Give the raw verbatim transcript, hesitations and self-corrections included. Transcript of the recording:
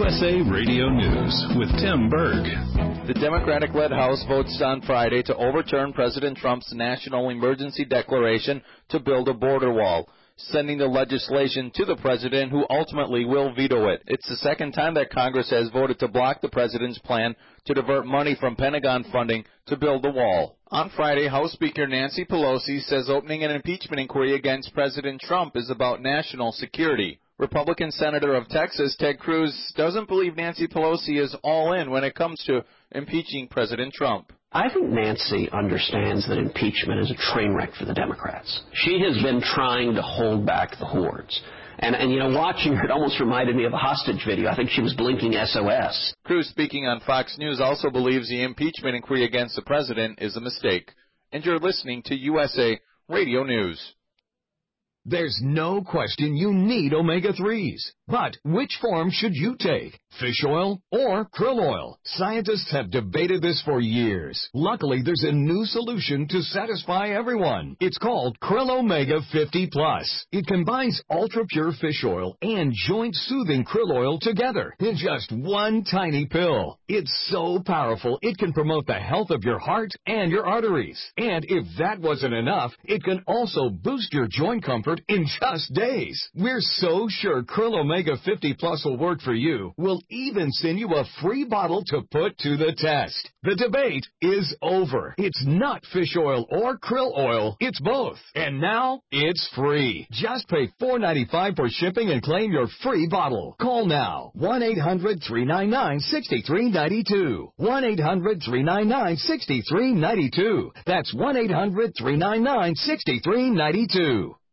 S A Radio News with Tim Berg. The Democratic-led House votes on Friday to overturn President Trump's national emergency declaration to build a border wall, sending the legislation to the president, who ultimately will veto it. It's the second time that Congress has voted to block the president's plan to divert money from Pentagon funding to build the wall. On Friday, House Speaker Nancy Pelosi says opening an impeachment inquiry against President Trump is about national security. Republican Senator of Texas, Ted Cruz, doesn't believe Nancy Pelosi is all in when it comes to impeaching President Trump. I think Nancy understands that impeachment is a train wreck for the Democrats. She has been trying to hold back the hordes. And, and, you know, watching her, it almost reminded me of a hostage video. I think she was blinking S O S. Cruz, speaking on Fox News, also believes the impeachment inquiry against the president is a mistake. And you're listening to U S A Radio News. There's no question you need omega threes. But which form should you take? Fish oil or krill oil? Scientists have debated this for years. Luckily, there's a new solution to satisfy everyone. It's called Krill Omega fifty plus. It combines ultra-pure fish oil and joint-soothing krill oil together in just one tiny pill. It's so powerful, it can promote the health of your heart and your arteries. And if that wasn't enough, it can also boost your joint comfort in just days. We're so sure Krill Omega fifty plus will work for you. We'll even send you a free bottle to put to the test. The debate is over. It's not fish oil or krill oil. It's both. And now it's free. Just pay four dollars and ninety-five cents for shipping and claim your free bottle. Call now. one eight hundred three nine nine six three nine two. one eight hundred three nine nine six three nine two. That's one eight hundred three nine nine six three nine two.